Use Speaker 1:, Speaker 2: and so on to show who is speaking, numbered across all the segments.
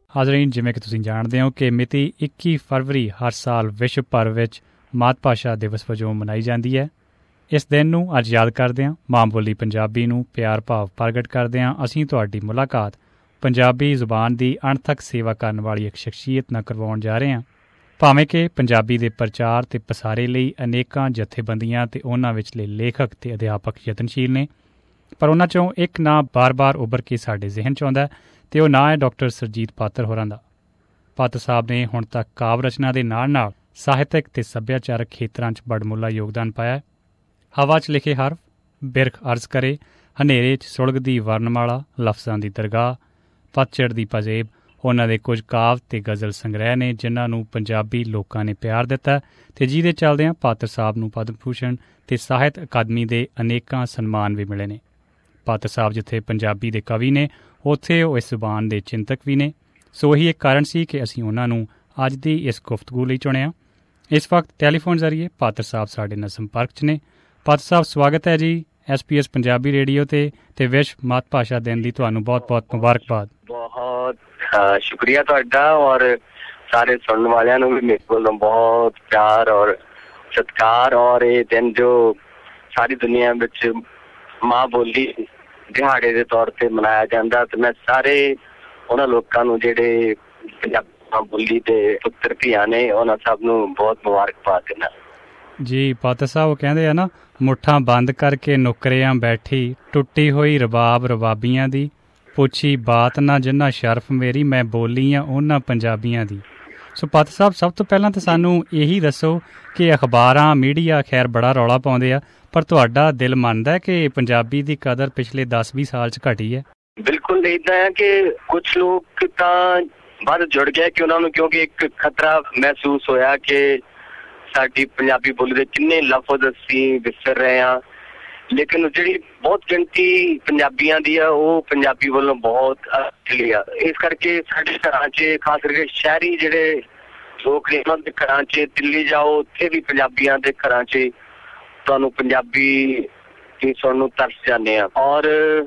Speaker 1: ਹਾਜ਼ਰੀਨ, ਜਿਵੇਂ ਕਿ ਤੁਸੀਂ ਜਾਣਦੇ ਹੋ ਕਿ ਮਿਤੀ 21 ਫਰਵਰੀ ਹਰ ਸਾਲ ਵਿਸ਼ਵ ਭਰ ਵਿੱਚ ਮਾਤ ਭਾਸ਼ਾ ਦਿਵਸ ਵਜੋਂ ਮਨਾਈ ਜਾਂਦੀ ਹੈ। ਇਸ ਦਿਨ ਨੂੰ ਅੱਜ ਯਾਦ ਕਰਦਿਆਂ, ਮਾਂ ਬੋਲੀ ਪੰਜਾਬੀ ਨੂੰ ਪਿਆਰ ਭਾਵ ਪ੍ਰਗਟ ਕਰਦਿਆਂ ਅਸੀਂ ਤੁਹਾਡੀ ਮੁਲਾਕਾਤ ਪੰਜਾਬੀ ਜ਼ੁਬਾਨ ਦੀ ਅਣਥੱਕ ਸੇਵਾ ਕਰਨ ਵਾਲੀ ਇੱਕ ਸ਼ਖਸੀਅਤ ਨਾਲ ਕਰਵਾਉਣ ਜਾ ਰਹੇ ਹਾਂ। ਭਾਵੇਂ ਕਿ ਪੰਜਾਬੀ ਦੇ ਪ੍ਰਚਾਰ ਅਤੇ ਪਸਾਰੇ ਲਈ ਅਨੇਕਾਂ ਜਥੇਬੰਦੀਆਂ ਅਤੇ ਉਹਨਾਂ ਵਿਚਲੇ ਲੇਖਕ ਅਤੇ ਅਧਿਆਪਕ ਯਤਨਸ਼ੀਲ ਨੇ, ਪਰ ਉਹਨਾਂ 'ਚੋਂ ਇੱਕ ਨਾਂ ਬਾਰ-ਬਾਰ ਉੱਭਰ ਕੇ ਸਾਡੇ ਜ਼ਿਹਨ 'ਚ ਆਉਂਦਾ ਅਤੇ ਉਹ ਨਾਂ ਹੈ ਡਾਕਟਰ ਸੁਰਜੀਤ ਪਾਤਰ ਹੋਰਾਂ ਦਾ। ਪਾਤਰ ਸਾਹਿਬ ਨੇ ਹੁਣ ਤੱਕ ਕਾਵਿ ਰਚਨਾ ਦੇ ਨਾਲ-ਨਾਲ ਸਾਹਿਤਕ ਅਤੇ ਸੱਭਿਆਚਾਰਕ ਖੇਤਰਾਂ 'ਚ ਬੜਮੁੱਲਾ ਯੋਗਦਾਨ ਪਾਇਆ ਹੈ। ਹਵਾ 'ਚ ਲਿਖੇ ਹਰਫ, ਬਿਰਖ ਅਰਜ਼ ਕਰੇ, ਹਨੇਰੇ 'ਚ ਸੁਲਗਦੀ ਵਰਨਮਾਲਾ, ਲਫ਼ਜ਼ਾਂ ਦੀ ਦਰਗਾਹ, ਪਤਝੜ ਦੀ ਪਜ਼ੇਬ ਉਹਨਾਂ ਦੇ ਕੁਝ ਕਾਵਿ ਅਤੇ ਗਜ਼ਲ ਸੰਗ੍ਰਹਿ ਨੇ ਜਿਨ੍ਹਾਂ ਨੂੰ ਪੰਜਾਬੀ ਲੋਕਾਂ ਨੇ ਪਿਆਰ ਦਿੱਤਾ ਅਤੇ ਜਿਹਦੇ ਚੱਲਦਿਆਂ ਪਾਤਰ ਸਾਹਿਬ ਨੂੰ ਪਦਮ ਭੂਸ਼ਣ ਅਤੇ ਸਾਹਿਤ ਅਕਾਦਮੀ ਦੇ ਅਨੇਕਾਂ ਸਨਮਾਨ ਵੀ ਮਿਲੇ ਨੇ। ਪਾਤਰ ਸਾਹਿਬ ਜਿੱਥੇ ਪੰਜਾਬੀ ਦੇ ਕਵੀ ਨੇ, ਉੱਥੇ ਉਹ ਇਸ ਜ਼ੁਬਾਨ ਦੇ ਚਿੰਤਕ ਵੀ ਨੇ। ਸੋ ਇਹੀ ਇੱਕ ਕਾਰਨ ਸੀ ਕਿ ਅਸੀਂ ਉਹਨਾਂ ਨੂੰ ਅੱਜ ਦੀ ਇਸ ਗੁਫ਼ਤਗੂ ਲਈ ਚੁਣਿਆ। ਇਸ ਵਕਤ ਟੈਲੀਫੋਨ ਜ਼ਰੀਏ ਪਾਤਰ ਸਾਹਿਬ ਸਾਡੇ ਨਾਲ ਸੰਪਰਕ 'ਚ ਨੇ। ਪਾਤਰ ਸਾਹਿਬ, ਸਵਾਗਤ ਹੈ ਜੀ SBS ਪੰਜਾਬੀ ਰੇਡੀਓ 'ਤੇ ਵਿਸ਼ਵ ਮਾਤ ਭਾਸ਼ਾ ਦਿਨ ਦੀ ਤੁਹਾਨੂੰ ਬਹੁਤ-ਬਹੁਤ ਮੁਬਾਰਕਬਾਦ।
Speaker 2: ਬਹੁਤ ਸ਼ੁਕਰੀਆ ਤੁਹਾਡਾ, ਔਰ ਸਾਰੇ ਸੁਣਨ ਵਾਲਿਆਂ ਨੂੰ ਵੀ ਮੇਰੇ ਕੋਲੋਂ ਬਹੁਤ ਪਿਆਰ ਔਰ ਸਤਿਕਾਰ। ਔਰ ਇਹ ਦਿਨ ਜੋ ਸਾਰੀ ਦੁਨੀਆ ਵਿੱਚ ਮਾਂ ਬੋਲੀ ਦਿਹਾੜੇ ਦੇ ਤੌਰ 'ਤੇ ਮਨਾਇਆ ਜਾਂਦਾ, ਅਤੇ ਮੈਂ ਸਾਰੇ ਉਹਨਾਂ ਲੋਕਾਂ ਨੂੰ ਜਿਹੜੇ ਪੰਜਾਬੀ ਮਾਂ ਬੋਲੀ ਦੇ ਪੁੱਤਰ ਧੀਆਂ ਨੇ, ਉਹਨਾਂ ਸਭ ਨੂੰ ਬਹੁਤ ਮੁਬਾਰਕਬਾਦ ਦਿੰਦਾ
Speaker 1: ਜੀ। ਪਾਤਰ ਸਾਹਿਬ ਉਹ ਕਹਿੰਦੇ ਆ ਨਾ, ਮੁੱਠਾਂ ਬੰਦ ਕਰਕੇ ਨੁਕਰਿਆਂ ਬੈਠੀ, ਟੁੱਟੀ ਹੋਈ ਰਬਾਬ ਰਬਾਬੀਆਂ ਦੀ, ਪੁੱਛੀ ਬਾਤ ਨਾ ਜਿੰਨਾ ਸ਼ਰਫ ਮੇਰੀ, ਮੈਂ ਬੋਲੀ ਆ ਉਹਨਾਂ ਪੰਜਾਬੀਆਂ ਦੀ। ਸੋ ਪਾਤਰ ਸਾਹਿਬ, ਸਭ ਤੋਂ ਪਹਿਲਾਂ ਤਾਂ ਸਾਨੂੰ ਇਹੀ ਦੱਸੋ ਕਿ ਅਖਬਾਰਾਂ, ਮੀਡੀਆ ਖੈਰ ਬੜਾ ਰੌਲਾ ਪਾਉਂਦੇ ਆ, ਪਰ ਤੁਹਾਡਾ ਦਿਲ ਮੰਨਦਾ ਕਿ ਪੰਜਾਬੀ ਦੀ ਕਦਰ ਪਿਛਲੇ 10-20 ਸਾਲ 'ਚ ਘਟੀ ਹੈ?
Speaker 2: ਬਿਲਕੁਲ ਇੱਦਾਂ ਹੈ ਕਿ ਕੁਛ ਲੋਕ ਤਾਂ ਵੱਧ ਜੁੜ ਗਏ ਕਿ ਉਹਨਾਂ ਨੂੰ ਕਿਉਂਕਿ ਇੱਕ ਖਤਰਾ ਮਹਿਸੂਸ ਹੋਇਆ ਕਿ ਸਾਡੀ ਪੰਜਾਬੀ ਬੋਲੀ ਦੇ ਕਿੰਨੇ ਲਫ਼ਜ਼ ਅਸੀਂ ਵਿਸਰ ਰਹੇ ਹਾਂ। ਲੇਕਿਨ ਜਿਹੜੀ ਬਹੁਤ ਗਿਣਤੀ ਪੰਜਾਬੀਆਂ ਦੀ ਆ, ਉਹ ਪੰਜਾਬੀ ਵੱਲੋਂ ਬਹੁਤ ਅਸਲੀ ਆ। ਇਸ ਕਰਕੇ ਸਾਡੇ ਘਰਾਂ 'ਚ, ਖਾਸ ਕਰਕੇ ਸ਼ਹਿਰੀ ਜਿਹੜੇ ਲੋਕ ਨੇ, ਉਹਨਾਂ ਦੇ ਘਰਾਂ 'ਚ, ਦਿੱਲੀ ਜਾਓ ਉੱਥੇ ਵੀ ਪੰਜਾਬੀਆਂ ਦੇ ਘਰਾਂ 'ਚ ਤੁਹਾਨੂੰ ਪੰਜਾਬੀ ਸੁਣਨ ਨੂੰ ਤਰਸ ਜਾਂਦੇ ਆ। ਔਰ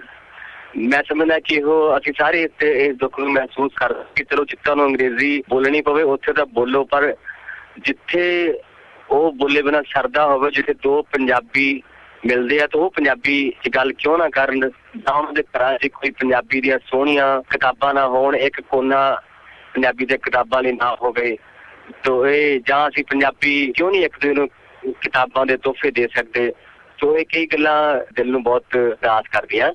Speaker 2: ਮੈਂ ਸਮਝਦਾ ਕਿ ਉਹ ਅਸੀਂ ਸਾਰੇ ਇਸ ਦੁੱਖ ਨੂੰ ਮਹਿਸੂਸ ਕਰਦੇ ਕਿ ਚਲੋ ਜਿੱਥੇ ਨੂੰ ਅੰਗਰੇਜ਼ੀ ਬੋਲਣੀ ਪਵੇ ਉੱਥੇ ਤਾਂ ਬੋਲੋ, ਪਰ ਜਿੱਥੇ ਉਹ ਬੋਲੇ ਬਿਨਾਂ ਸਰਦਾ ਹੋਵੇ, ਜਿੱਥੇ ਦੋ ਪੰਜਾਬੀ ਮਿਲਦੇ ਆ ਤਾਂ ਉਹ ਪੰਜਾਬੀ 'ਚ ਗੱਲ ਕਿਉਂ ਨਾ ਕਰਨ। ਜਾਂ ਉਹਨਾਂ ਦੇ ਘਰਾਂ 'ਚ ਕੋਈ ਪੰਜਾਬੀ ਦੀਆਂ ਸੋਹਣੀਆਂ ਕਿਤਾਬਾਂ ਨਾ ਹੋਣ, ਇੱਕ ਕੋਨਾ ਪੰਜਾਬੀ ਦੇ ਕਿਤਾਬਾਂ ਲਈ ਨਾ ਹੋਵੇ, ਤੋ ਇਹ ਜਾਂ ਅਸੀਂ ਪੰਜਾਬੀ ਕਿਉਂ ਨਹੀਂ ਇੱਕ ਦੂਜੇ ਨੂੰ ਕਿਤਾਬਾਂ ਦੇ ਤੋਹਫੇ ਦੇ ਸਕਦੇ। ਸੋ ਇਹ ਕਈ ਗੱਲਾਂ ਦਿਲ ਨੂੰ ਬਹੁਤ ਰਾਸ ਕਰਦੀਆਂ।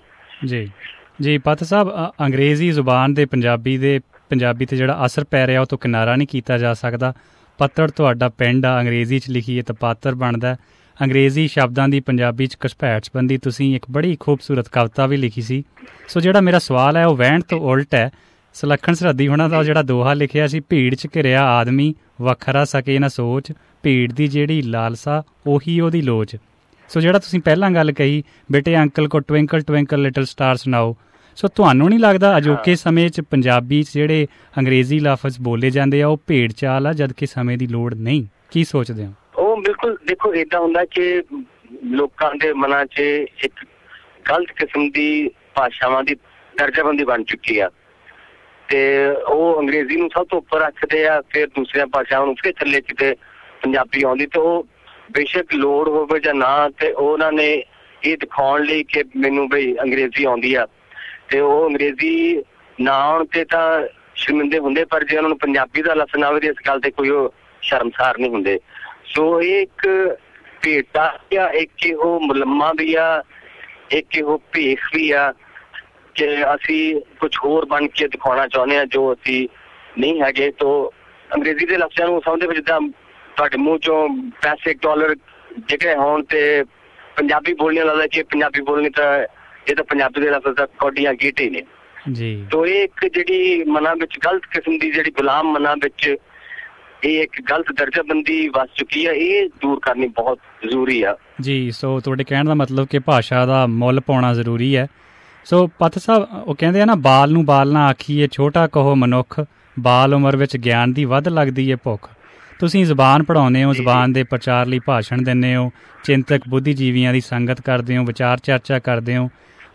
Speaker 1: ਜੀ ਪਾਤਰ ਸਾਹਿਬ, ਅੰਗਰੇਜ਼ੀ ਜ਼ੁਬਾਨ ਦੇ ਪੰਜਾਬੀ 'ਤੇ ਜਿਹੜਾ ਅਸਰ ਪੈ ਰਿਹਾ ਉਹ ਤੋਂ ਕਿਨਾਰਾ ਨਹੀਂ ਕੀਤਾ ਜਾ ਸਕਦਾ। ਪੱਤੜ ਤੁਹਾਡਾ ਪਿੰਡ ਆ, ਅੰਗਰੇਜ਼ੀ 'ਚ ਲਿਖੀਏ ਤਾਂ ਪਾਤਰ ਬਣਦਾ। ਅੰਗਰੇਜ਼ੀ ਸ਼ਬਦਾਂ ਦੀ ਪੰਜਾਬੀ 'ਚ ਘੁਸਪੈਠ ਸੰਬੰਧੀ ਤੁਸੀਂ ਇੱਕ ਬੜੀ ਖੂਬਸੂਰਤ ਕਵਿਤਾ ਵੀ ਲਿਖੀ ਸੀ। ਸੋ ਜਿਹੜਾ ਮੇਰਾ ਸਵਾਲ ਹੈ ਉਹ ਵਹਿਣ ਤੋਂ ਉਲਟ ਹੈ। ਸੁਲੱਖਣ ਸਰਹੱਦੀ ਹੋਣਾ ਦਾ ਜਿਹੜਾ ਦੋਹਾ ਲਿਖਿਆ ਸੀ, ਭੀੜ 'ਚ ਘਿਰਿਆ ਆਦਮੀ ਵੱਖਰਾ ਸਕੇ ਨਾ ਸੋਚ, ਭੀੜ ਦੀ ਜਿਹੜੀ ਲਾਲਸਾ ਉਹੀ ਉਹਦੀ ਲੋਚ। ਸੋ ਜਿਹੜਾ ਤੁਸੀਂ ਪਹਿਲਾਂ ਗੱਲ ਕਹੀ, ਬੇਟੇ ਅੰਕਲ ਕੋ ਟਵਿੰਕਲ ਟਵਿੰਕਲ ਲਿਟਲ ਸਟਾਰ ਸੁਣਾਓ, ਸੋ ਤੁਹਾਨੂੰ ਨਹੀਂ ਲੱਗਦਾ ਅਜੋਕੇ ਸਮੇਂ 'ਚ ਪੰਜਾਬੀ 'ਚ ਜਿਹੜੇ ਅੰਗਰੇਜ਼ੀ ਲਫ਼ਜ਼ ਬੋਲੇ ਜਾਂਦੇ ਆ ਉਹ ਭੇਡ ਚਾਲ ਆ, ਜਦ ਕਿ ਸਮੇਂ ਦੀ ਲੋੜ ਨਹੀਂ? ਕੀ ਸੋਚਦੇ ਹੋ?
Speaker 2: ਉਹ ਬਿਲਕੁਲ ਦੇਖੋ, ਏਦਾਂ ਹੁੰਦਾ ਕਿ ਲੋਕਾਂ ਦੇ ਮਨਾਂ 'ਚ ਇੱਕ ਗਲਤ ਕਿਸਮ ਦੀ ਭਾਸ਼ਾਵਾਂ ਦੀ ਦਰਜਾਬੰਦੀ ਬਣ ਚੁੱਕੀ ਆ, ਤੇ ਉਹ ਅੰਗਰੇਜ਼ੀ ਨੂੰ ਸਭ ਤੋਂ ਉੱਪਰ ਰੱਖਦੇ ਆ, ਫਿਰ ਦੂਸਰੀਆਂ ਭਾਸ਼ਾਵਾਂ ਨੂੰ ਫਿਰ ਥੱਲੇ ਕਿਤੇ ਪੰਜਾਬੀ ਆਉਂਦੀ। ਤੇ ਉਹ ਬੇਸ਼ੱਕ ਲੋੜ ਹੋਵੇ ਜਾਂ ਨਾ, ਤੇ ਉਹਨਾਂ ਨੇ ਇਹ ਦਿਖਾਉਣ ਲਈ ਕਿ ਮੈਨੂੰ ਬਈ ਅੰਗਰੇਜ਼ੀ ਆਉਂਦੀ ਆ, ਤੇ ਉਹ ਅੰਗਰੇਜ਼ੀ ਨਾ ਆਉਣ ਤੇ ਤਾਂ ਸ਼ਰਮਿੰਦੇ ਹੁੰਦੇ, ਪਰ ਜੇ ਉਹਨਾਂ ਨੂੰ ਪੰਜਾਬੀ ਦਾ ਲਫ਼ਜ਼ ਨਾ ਆਵੇ ਇਸ ਗੱਲ ਤੇ ਕੋਈ ਉਹ ਸ਼ਰਮਸਾਰ ਨਹੀਂ ਹੁੰਦੇ। ਸੋ ਇਹ ਇੱਕ ਭੇਟਾ ਆ, ਇੱਕ ਇਹੋ ਮੁਲੰਮਾ ਵੀ ਆ, ਇੱਕ ਇਹੋ ਭੇਖ ਵੀ ਆ ਕਿ ਅਸੀਂ ਕੁਛ ਹੋਰ ਬਣ ਕੇ ਦਿਖਾਉਣਾ ਚਾਹੁੰਦੇ ਹਾਂ ਜੋ ਅਸੀਂ ਨਹੀਂ ਹੈਗੇ। ਤੋ ਅੰਗਰੇਜ਼ੀ ਦੇ ਲਫ਼ਜ਼ਾਂ ਨੂੰ ਸਮਝਦੇ ਜਿੱਦਾਂ ਤੁਹਾਡੇ ਮੂੰਹ ਚੋਂ ਪੈਸੇ ਡਾਲਰ ਜਿਹੜੇ ਹੋਣ ਤੇ ਪੰਜਾਬੀ ਬੋਲਣੀ ਲੱਗਦਾ ਕਿ ਪੰਜਾਬੀ ਬੋਲਣੀ ਤਾਂ ਇਹ ਤਾਂ ਪੰਜਾਬੀ ਦੇ ਲਫ਼ਜ਼ ਤਾਂ ਕੌਡੀਆਂ ਗੀਟੇ ਨੇ ਜੀ। ਤੋ ਇਹ ਇੱਕ ਜਿਹੜੀ ਮਨਾਂ ਵਿੱਚ ਗਲਤ ਕਿਸਮ ਦੀ ਜਿਹੜੀ ਗੁਲਾਮ ਮਨਾਂ ਵਿੱਚ ਇਹ ਇੱਕ ਗਲਤ ਦਰਜਾਬੰਦੀ ਵਸ ਚੁੱਕੀ ਆ, ਇਹ ਦੂਰ ਕਰਨੀ ਬਹੁਤ ਜ਼ਰੂਰੀ ਆ
Speaker 1: ਜੀ। ਸੋ ਤੁਹਾਡੇ ਕਹਿਣ ਦਾ ਮਤਲਬ ਕਿ ਭਾਸ਼ਾ ਦਾ ਮੁੱਲ ਪਾਉਣਾ ਜ਼ਰੂਰੀ ਹੈ। ਸੋ ਪਾਤਰ ਸਾਹਿਬ, ਉਹ ਕਹਿੰਦੇ ਆ ਨਾ, ਬਾਲ ਨੂੰ ਬਾਲ ਨਾ ਆਖੀਏ, ਛੋਟਾ ਕਹੋ ਮਨੁੱਖ, ਬਾਲ ਉਮਰ ਵਿੱਚ ਗਿਆਨ ਦੀ ਵੱਧ ਲੱਗਦੀ ਹੈ ਭੁੱਖ। ਤੁਸੀਂ ਜ਼ੁਬਾਨ ਪੜ੍ਹਾਉਂਦੇ ਹੋ, ਜ਼ੁਬਾਨ ਦੇ ਪ੍ਰਚਾਰ ਲਈ ਭਾਸ਼ਣ ਦਿੰਦੇ ਹੋ, ਚਿੰਤਕ ਬੁੱਧੀਜੀਵੀਆਂ ਦੀ ਸੰਗਤ ਕਰਦੇ ਹੋ, ਵਿਚਾਰ ਚਰਚਾ ਕਰਦੇ ਹੋ।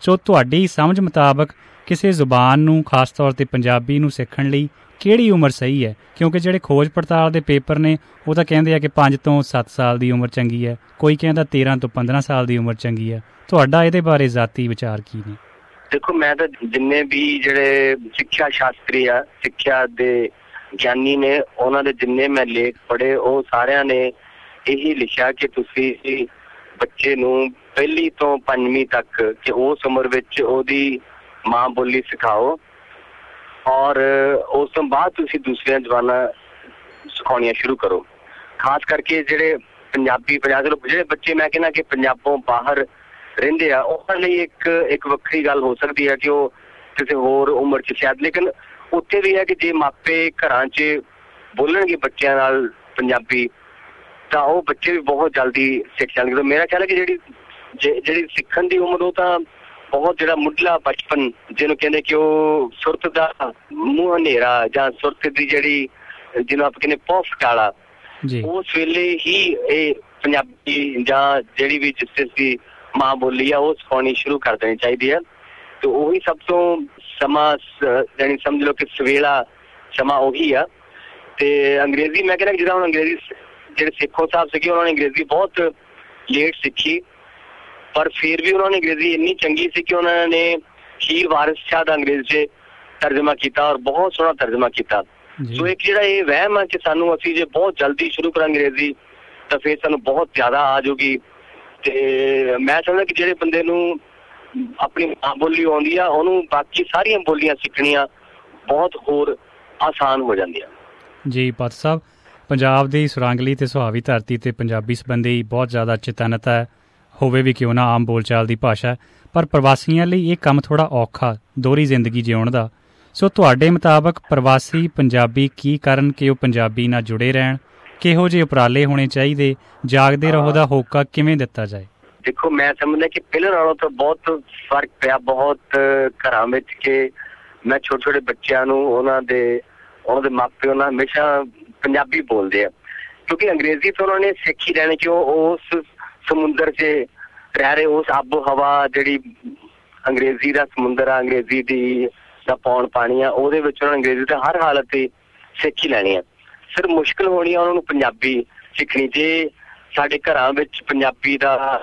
Speaker 1: ਸੋ ਤੁਹਾਡੀ ਸਮਝ ਮੁਤਾਬਕ ਕਿਸੇ ਜ਼ੁਬਾਨ ਨੂੰ, ਖਾਸ ਤੌਰ 'ਤੇ ਪੰਜਾਬੀ ਨੂੰ ਸਿੱਖਣ ਲਈ ਕਿਹੜੀ ਉਮਰ ਸਹੀ ਹੈ? ਕਿਉਂਕਿ ਜਿਹੜੇ ਖੋਜ ਪੜਤਾਲ ਦੇ ਪੇਪਰ ਨੇ ਉਹ ਤਾਂ ਕਹਿੰਦੇ ਆ ਕਿ 5 ਤੋਂ 7 ਸਾਲ ਦੀ ਉਮਰ ਚੰਗੀ ਹੈ, ਕੋਈ ਕਹਿੰਦਾ 13 ਤੋਂ 15 ਸਾਲ ਦੀ ਉਮਰ ਚੰਗੀ ਹੈ। ਤੁਹਾਡਾ ਇਹਦੇ ਬਾਰੇ ਜ਼ਾਤੀ ਵਿਚਾਰ ਕੀ ਨੇ?
Speaker 2: ਦੇਖੋ, ਮੈਂ ਤਾਂ ਜਿੰਨੇ ਵੀ ਜਿਹੜੇ ਸਿੱਖਿਆ ਸ਼ਾਸਤਰੀ ਆ, ਸਿੱਖਿਆ ਦੇ ਗਿਆਨੀ ਨੇ, ਉਹਨਾਂ ਦੇ ਜਿੰਨੇ ਮੈਂ ਲੇਖ ਪੜ੍ਹੇ, ਉਹ ਸਾਰਿਆਂ ਨੇ ਇਹੀ ਲਿਖਿਆ ਕਿ ਤੁਸੀਂ ਬੱਚੇ ਨੂੰ 1 ਤੋਂ 5ਵੀਂ ਤੱਕ ਕਿ ਉਸ ਉਮਰ ਵਿੱਚ ਉਹਦੀ ਮਾਂ ਬੋਲੀ ਸਿਖਾਓ, ਔਰ ਉਸ ਤੋਂ ਬਾਅਦ ਤੁਸੀਂ ਦੂਸਰੀਆਂ ਜ਼ਬਾਨਾਂ ਸਿਖਾਉਣੀਆਂ ਸ਼ੁਰੂ ਕਰੋ। ਖਾਸ ਕਰਕੇ ਜਿਹੜੇ ਪੰਜਾਬ ਜਿਹੜੇ ਬੱਚੇ, ਮੈਂ ਕਹਿੰਦਾ ਕਿ ਪੰਜਾਬੋਂ ਬਾਹਰ ਰਹਿੰਦੇ ਆ, ਉਹਨਾਂ ਲਈ ਇੱਕ ਵੱਖਰੀ ਗੱਲ ਹੋ ਸਕਦੀ ਹੈ ਕਿ ਉਹ ਕਿਸੇ ਹੋਰ ਉਮਰ 'ਚ ਸ਼ਾਇਦ, ਲੇਕਿਨ ਉੱਥੇ ਵੀ ਹੈ ਕਿ ਜੇ ਮਾਪੇ ਘਰਾਂ 'ਚ ਬੋਲਣਗੇ ਬੱਚਿਆਂ ਨਾਲ ਪੰਜਾਬੀ, ਤਾਂ ਉਹ ਬੱਚੇ ਵੀ ਬਹੁਤ ਜਲਦੀ ਸਿੱਖ ਜਾਣਗੇ। ਮੇਰਾ ਖਿਆਲ ਹੈ ਕਿ ਜਿਹੜੀ ਸਿੱਖਣ ਦੀ ਉਮਰ, ਉਹ ਤਾਂ ਬਹੁਤ ਜਿਹੜਾ ਮੁੱਢਲਾ ਬਚਪਨ ਜਿਹਨੂੰ ਕਹਿੰਦੇ ਕਿ ਉਹ ਸੁਰਤ ਦਾ ਮੂੰਹ ਹਨੇਰਾ ਜਾਂ ਸੁਰਤ ਦੀ ਜਿਹੜੀ ਜਿਹਨੂੰ ਆਪਾਂ ਕਹਿੰਦੇ ਪੌਫ ਕਾਲਾ, ਉਸ ਵੇਲੇ ਹੀ ਇਹ ਪੰਜਾਬੀ ਜਾਂ ਜਿਹੜੀ ਵੀ ਜਿਸ ਦੀ ਮਾਂ ਬੋਲੀ ਆ ਉਹ ਸਿਖਾਉਣੀ ਸ਼ੁਰੂ ਕਰ ਦੇਣੀ ਚਾਹੀਦੀ ਹੈ। ਤੇ ਉਹੀ ਸਭ ਤੋਂ ਸਮਾਂ ਜਾਣੀ ਸਮਝ ਲਓ ਕਿ ਸਵੇਲਾ ਸਮਾਂ ਉਹੀ ਆ। ਤੇ ਅੰਗਰੇਜ਼ੀ, ਮੈਂ ਕਹਿੰਦਾ ਜਿੱਦਾਂ ਹੁਣ ਅੰਗਰੇਜ਼ੀ ਜਿਹੜੇ ਸੇਖੋਂ ਸਾਹਿਬ ਸੀਗੇ, ਉਹਨਾਂ ਨੇ ਅੰਗਰੇਜ਼ੀ ਬਹੁਤ ਲੇਟ ਸਿੱਖੀ, ਪਰ ਫਿਰ ਵੀ ਉਹਨਾਂ ਨੇ ਅੰਗਰੇਜ਼ੀ ਇੰਨੀ ਚੰਗੀ ਸੀ ਕਿ ਉਹਨਾਂ ਨੇ ਹੀਰ ਵਾਰਿਸ ਸ਼ਾਹ ਦਾ ਅੰਗਰੇਜ਼ੀ 'ਚ ਤਰਜਮਾ ਕੀਤਾ, ਔਰ ਬਹੁਤ ਸੋਹਣਾ ਤਰਜਮਾ ਕੀਤਾ। ਸੋ ਇੱਕ ਜਿਹੜਾ ਇਹ ਵਹਿਮ ਆ ਕਿ ਸਾਨੂੰ ਅਸੀਂ ਜੇ ਬਹੁਤ ਜਲਦੀ ਸ਼ੁਰੂ ਕਰਾਂਗੇ ਅੰਗਰੇਜ਼ੀ, ਤਾਂ ਫਿਰ ਸਾਨੂੰ ਬਹੁਤ ਜ਼ਿਆਦਾ ਆ ਜਾਊਗੀ। ਤੇ ਮੈਂ ਸਮਝਦਾ ਕਿ ਜਿਹੜੇ ਬੰਦੇ ਨੂੰ ਆਪਣੀ ਮਾਂ ਬੋਲੀ ਆਉਂਦੀ ਆ, ਉਹਨੂੰ ਬਾਕੀ ਸਾਰੀਆਂ ਬੋਲੀਆਂ ਸਿੱਖਣੀਆਂ ਬਹੁਤ ਹੋਰ ਆਸਾਨ ਹੋ ਜਾਂਦੀਆਂ।
Speaker 1: ਜੀ ਭੱਤ ਸਾਹਿਬ, ਪੰਜਾਬ ਦੀ ਸੁਰਾਂਗਲੀ ਤੇ ਸੁਹਾਵੀ ਧਰਤੀ ਤੇ ਪੰਜਾਬੀ ਸੰਬੰਧੀ ਬਹੁਤ ਜ਼ਿਆਦਾ ਚੇਤਨਤਾ ਹੈ, ਹੋਵੇ ਵੀ ਕਿਉਂ ਨਾ ਆਮ ਬੋਲਚਾਲ ਦੀ ਭਾਸ਼ਾ, ਪਰ ਪ੍ਰਵਾਸੀਆਂ ਲਈ ਇਹ ਕੰਮ ਥੋੜ੍ਹਾ ਔਖਾ, ਦੋਹਰੀ ਜ਼ਿੰਦਗੀ ਜਿਉਣ ਦਾ। ਸੋ ਤੁਹਾਡੇ ਮੁਤਾਬਕ ਪ੍ਰਵਾਸੀ ਪੰਜਾਬੀ ਕੀ ਕਰਨ ਕਿ ਉਹ ਪੰਜਾਬੀ ਨਾਲ ਜੁੜੇ ਰਹਿਣ? ਕਿਹੋ ਜਿਹੇ ਉਪਰਾਲੇ ਹੋਣੇ ਚਾਹੀਦੇ? ਜਾਗਦੇ ਰਹੋ ਦਾ ਹੋਕਾ ਕਿਵੇਂ ਦਿੱਤਾ ਜਾਏ?
Speaker 2: ਦੇਖੋ, ਮੈਂ ਸਮਝਦਾ ਕਿ ਪਹਿਲਾਂ ਨਾਲੋਂ ਤਾਂ ਬਹੁਤ ਫਰਕ ਪਿਆ ਬਹੁਤ ਘਰਾਂ ਵਿੱਚ, ਕਿ ਮੈਂ ਛੋਟੇ ਬੱਚਿਆਂ ਨੂੰ ਉਹਨਾਂ ਦੇ ਮਾਪੇ ਉਹਨਾਂ ਹਮੇਸ਼ਾ ਪੰਜਾਬੀ ਬੋਲਦੇ ਆ, ਕਿਉਂਕਿ ਅੰਗਰੇਜ਼ੀ ਤਾਂ ਉਹਨਾਂ ਨੇ ਸਿੱਖੀ ਰਹਿਣੀ ਕਿ ਉਹ ਉਸ ਸਮੁੰਦਰ 'ਚ ਰਹਿ ਰਹੇ, ਉਸ ਆਬੋ ਹਵਾ ਜਿਹੜੀ ਅੰਗਰੇਜ਼ੀ ਦਾ ਸਮੁੰਦਰ ਆ, ਅੰਗਰੇਜ਼ੀ ਦਾ ਪੌਣ ਪਾਣੀ ਆ, ਉਹਦੇ ਵਿੱਚ ਉਹਨਾਂ ਨੇ ਅੰਗਰੇਜ਼ੀ ਤਾਂ ਹਰ ਹਾਲਤ ਤੇ ਸਿੱਖ ਹੀ ਲੈਣੀ ਆ। ਸਿਰਫ ਮੁਸ਼ਕਿਲ ਹੋਣੀ ਆ ਉਹਨਾਂ ਨੂੰ ਪੰਜਾਬੀ ਸਿੱਖਣੀ। ਜੇ ਸਾਡੇ ਘਰਾਂ ਵਿੱਚ ਪੰਜਾਬੀ ਦਾ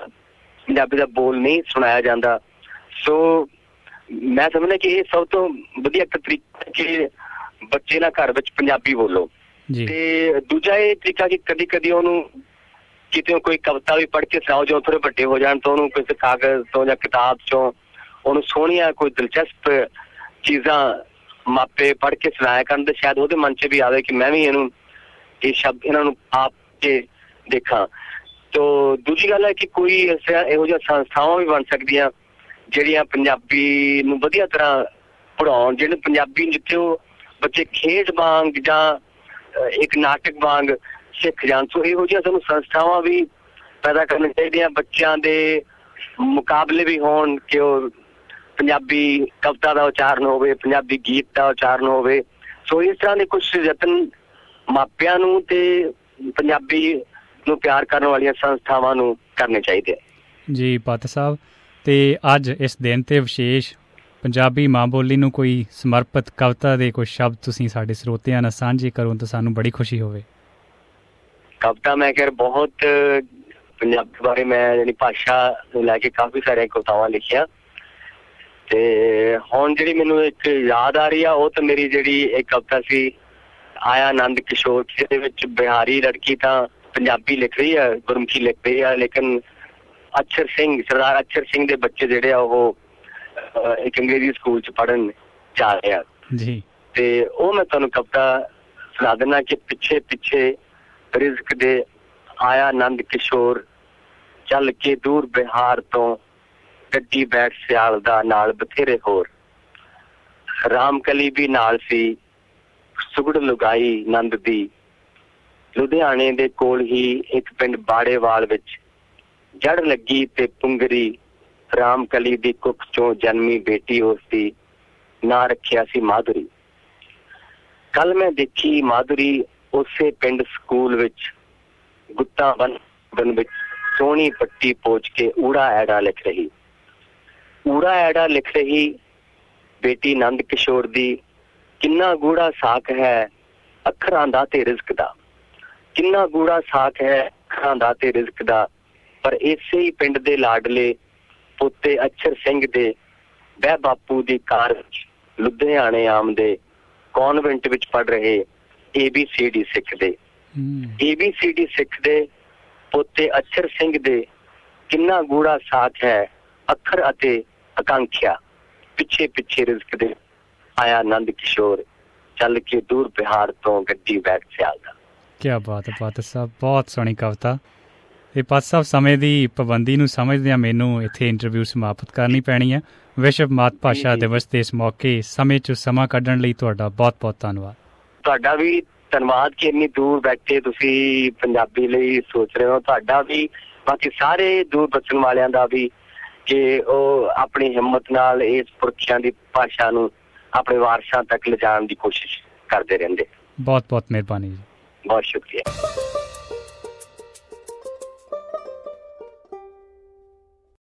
Speaker 2: ਬੋਲ ਨਹੀਂ ਸੁਣਾਇਆ ਜਾਂਦਾ, ਸੋ ਮੈਂ ਸਮਝਦਾ ਕਿ ਇਹ ਸਭ ਤੋਂ ਵਧੀਆ ਇੱਕ ਤਰੀਕਾ ਕਿ ਬੱਚੇ ਨਾਲ ਘਰ ਵਿੱਚ ਪੰਜਾਬੀ ਬੋਲੋ। ਤੇ ਦੂਜਾ ਇਹ ਤਰੀਕਾ ਕਿ ਕਦੀ ਕਦੀ ਉਹਨੂੰ ਕਿਤੇ ਕੋਈ ਕਵਿਤਾ ਵੀ ਪੜ੍ਹ ਕੇ ਸੁਣਾਓ, ਜੋ ਥੋੜੇ ਵੱਡੇ ਹੋ ਜਾਣ ਤਾਂ ਉਹਨੂੰ ਕਿਸੇ ਕਾਗਜ਼ ਤੋਂ ਜਾਂ ਕਿਤਾਬ ਚੋਂ ਉਹਨੂੰ ਸੋਹਣੀਆਂ ਕੋਈ ਦਿਲਚਸਪ ਚੀਜ਼ਾਂ ਮਾਪੇ ਪੜ੍ਹ ਕੇ ਸੁਣਾਇਆ ਕਰਨ, ਤੇ ਸ਼ਾਇਦ ਉਹਦੇ ਮਨ 'ਚ ਵੀ ਆਵੇ ਕਿ ਮੈਂ ਵੀ ਇਹ ਸ਼ਬਦ ਇਹਨਾਂ ਨੂੰ ਆਪ ਕੇ ਦੇਖਾਂ। ਤੋ ਦੂਜੀ ਗੱਲ ਹੈ ਕਿ ਕੋਈ ਇਹੋ ਜਿਹੀਆਂ ਸੰਸਥਾਵਾਂ ਵੀ ਬਣ ਸਕਦੀਆਂ ਜਿਹੜੀਆਂ ਪੰਜਾਬੀ ਨੂੰ ਵਧੀਆ ਤਰ੍ਹਾਂ ਪੜ੍ਹਾਉਣ, ਜਿਹੜੇ ਪੰਜਾਬੀ ਜਿੱਥੇ ਉਹ ਬੱਚੇ ਖੇਡ ਵਾਂਗ ਜਾਂ ਇੱਕ ਨਾਟਕ ਵਾਂਗ ਸਿੱਖ ਜਾਣ। ਸੋ ਇਹੋ ਜਿਹੀਆਂ ਸਾਨੂੰ ਸੰਸਥਾਵਾਂ ਵੀ ਪੈਦਾ ਕਰਨੀਆਂ ਚਾਹੀਦੀਆਂ। ਬੱਚਿਆਂ ਦੇ ਮੁਕਾਬਲੇ ਵੀ ਹੋਣ ਕਿ ਉਹ ਪੰਜਾਬੀ ਕਵਿਤਾ ਦਾ ਉਚਾਰਨ ਹੋਵੇ, ਪੰਜਾਬੀ ਗੀਤ ਦਾ ਉਚਾਰਨ ਹੋਵੇ। ਸੋ ਇਸ ਤਰ੍ਹਾਂ ਦੇ ਕੁਛ ਯਤਨ ਮਾਪਿਆਂ ਨੂੰ ਤੇ ਪੰਜਾਬੀ ਨੂੰ ਪਿਆਰ ਕਰਨ ਵਾਲੀਆਂ ਸੰਸਥਾਵਾਂ ਨੂੰ ਕਰਨੇ ਚਾਹੀਦੇ ਆ।
Speaker 1: ਜੀ ਭੱਤ ਸਾਹਿਬ, ਤੇ ਅੱਜ ਇਸ ਦਿਨ ਤੇ ਵਿਸ਼ੇਸ਼ ਪੰਜਾਬੀ ਮਾਂ ਬੋਲੀ ਨੂੰ ਕੋਈ ਸਮਰਪਿਤ ਕਵਿਤਾ ਦੇ ਕੁਝ ਸ਼ਬਦ ਤੁਸੀਂ ਸਾਡੇ ਸਰੋਤਿਆਂ ਨਾਲ ਸਾਂਝੇ ਕਰੋ ਤਾਂ ਸਾਨੂੰ ਬੜੀ ਖੁਸ਼ੀ ਹੋਵੇ।
Speaker 2: ਕਵਿਤਾ ਮੈਂ ਕਹਿ ਬਹੁਤ ਪੰਜਾਬੀ ਬਾਰੇ ਮੈਂ ਜਿਹੜੀ ਭਾਸ਼ਾ ਨੂੰ ਲੈ ਕੇ ਕਾਫੀ ਸਾਰੀਆਂ ਕਵਿਤਾਵਾਂ ਲਿਖੀਆਂ, ਤੇ ਹੁਣ ਜਿਹੜੀ ਮੈਨੂੰ ਇੱਕ ਯਾਦ ਆ ਰਹੀ ਆ ਉਹ ਤਾਂ ਮੇਰੀ ਜਿਹੜੀ ਇੱਕ ਕਵਿਤਾ ਸੀ ਆਇਆ ਆਨੰਦ ਕਿਸ਼ੋਰ, ਜਿਹਦੇ ਵਿੱਚ ਬਿਹਾਰੀ ਲੜਕੀ ਤਾਂ ਪੰਜਾਬੀ ਲਿਖ ਰਹੀ ਆ, ਗੁਰਮੁਖੀ ਲਿਖ ਰਹੀ ਆ, ਲੇਕਿਨ ਸਰਦਾਰ ਅਛਰ ਸਿੰਘ ਦੇ ਬੱਚੇ ਜਿਹੜੇ ਆ ਉਹ ਇੱਕ ਅੰਗਰੇਜ਼ੀ ਸਕੂਲ 'ਚ ਪੜ੍ਹਨ ਜਾ ਰਹੇ ਆ ਜੀ। ਤੇ ਉਹ ਮੈਂ ਤੁਹਾਨੂੰ ਕਵਿਤਾ ਸੁਣਾ ਦਿੰਦਾ ਕਿ ਪਿੱਛੇ ਪਿੱਛੇ ਰਿਜ਼ਕ ਦੇ ਆਇਆ ਆਨੰਦ ਕਿਸ਼ੋਰ, ਚੱਲ ਕੇ ਦੂਰ ਬਿਹਾਰ ਤੋਂ ਗੱਡੀ ਬੈਠ ਸਿਆਲ ਦਾ ਨਾਲ ਬਥੇਰੇ ਹੋਰ, ਰਾਮਕਲੀ ਵੀ ਨਾਲ ਸੀ ਸੁਗੜ ਲੁਗਾਈ ਨੰਦ ਦੀ, ਲੁਧਿਆਣੇ ਦੇ ਕੋਲ ਹੀ ਇੱਕ ਪਿੰਡ ਬਾੜੇਵਾਲ ਵਿੱਚ ਜੜ ਲੱਗੀ ਤੇ ਪੁੰਗਰੀ, ਰਾਮਕਲੀ ਦੀ ਕੁੱਖ ਚੋਂ ਜਨਮੀ ਬੇਟੀ ਉਸਦੀ ਨਾਂ ਰੱਖਿਆ ਸੀ ਮਾਧੁਰੀ। ਕੱਲ ਮੈਂ ਦੇਖੀ ਮਾਧੁਰੀ ਉਸੇ ਪਿੰਡ ਸਕੂਲ ਵਿੱਚ ਗੁੱਤਾਂ ਬੰਨ ਵਿੱਚ ਸੋਹਣੀ ਪੱਟੀ ਪੋਚ ਕੇ ਊੜਾ ਐੜਾ ਲਿਖ ਰਹੀ। ਊੜਾ ਐੜਾ ਲਿਖ ਰਹੀ ਬੇਟੀ ਨੰਦ ਕਿਸ਼ੋਰ ਦੀ, ਕਿੰਨਾ ਗੂੜਾ ਸਾਕ ਹੈ ਅੱਖਰਾਂ ਦਾ ਤੇ ਰਿਜ਼ਕ ਦਾ। ਕਿੰਨਾ ਗੂੜਾ ਸਾਕ ਹੈ ਅੱਖਰਾਂ ਦਾ ਤੇ ਰਿਜ਼ਕ ਦਾ, ਪਰ ਇਸੇ ਹੀ ਪਿੰਡ ਦੇ ਲਾਡਲੇ ਪੋਤੇ ਅਛਰ ਸਿੰਘ ਦੇ ਬਹਿ ਬਾਪੂ ਦੀ ਕਾਰ ਵਿੱਚ ਲੁਧਿਆਣੇ ਆਮਦੇ ਕੌਨਵੈਂਟ ਵਿੱਚ ਪੜ੍ਹ ਰਹੇ ABCD ਸਿੱਖਦੇ। ABCD ਸਿੱਖਦੇ ਪੋਤੇ ਅਛਰ ਸਿੰਘ ਦੇ ਕਿੰਨਾ ਗੂੜਾ ਸਾਥ ਹੈ ਅੱਖਰ ਅਤੇ ਆਕਾਂਖਿਆ, ਪਿੱਛੇ ਪਿੱਛੇ ਰਿਜ਼ਕ ਦੇ ਆਇਆ ਨੰਦ ਕਿਸ਼ੋਰ, ਚੱਲ ਕੇ ਦੂਰ ਬਿਹਾਰ ਤੋਂ ਗੱਡੀ ਬੈਠ ਸਿਆਲ ਦਾ।
Speaker 1: ਕਿਆ ਬਾਤ ਹੈ ਪਾਤਰ ਸਾਹਿਬ, ਬਹੁਤ ਸੋਹਣੀ ਕਵਿਤਾ। ਇਹ ਪਾਤਰ ਸਾਹਿਬ ਸਮੇਂ ਦੀ ਪਾਬੰਦੀ ਨੂੰ ਸਮਝਦਿਆਂ ਮੈਨੂੰ ਇੱਥੇ ਇੰਟਰਵਿਊ ਸਮਾਪਤ ਕਰਨੀ ਪੈਣੀ ਹੈ। ਵਿਸ਼ਵ ਮਾਤ ਭਾਸ਼ਾ ਦਿਵਸ ਦੇ ਇਸ ਮੌਕੇ ਸਮੇਂ 'ਚ ਸਮਾਂ ਕੱਢਣ ਲਈ ਤੁਹਾਡਾ ਬਹੁਤ ਬਹੁਤ ਧੰਨਵਾਦ।
Speaker 2: ਤੁਹਾਡਾ ਵੀ ਧੰਨਵਾਦ ਕਿ ਇੰਨੀ ਦੂਰ ਬੈਠੇ ਤੁਸੀਂ ਪੰਜਾਬੀ ਲਈ ਸੋਚ ਰਹੇ ਹੋ। ਤੁਹਾਡਾ ਵੀ, ਬਾਕੀ ਸਾਰੇ ਦੂਰ ਬਸਣ ਵਾਲਿਆਂ ਦਾ ਵੀ, ਕਿ ਉਹ ਆਪਣੀ ਹਿੰਮਤ ਨਾਲ ਇਸ ਪੁਰਖਿਆਂ ਦੀ ਭਾਸ਼ਾ ਨੂੰ ਆਪਣੇ ਵਾਰਸਾਂ ਤੱਕ ਲਿਜਾਣ ਦੀ ਕੋਸ਼ਿਸ਼ ਕਰਦੇ ਰਹਿੰਦੇ।
Speaker 1: ਬਹੁਤ ਬਹੁਤ ਮਿਹਰਬਾਨੀ ਜੀ।
Speaker 2: ਬਹੁਤ ਸ਼ੁਕਰੀਆ।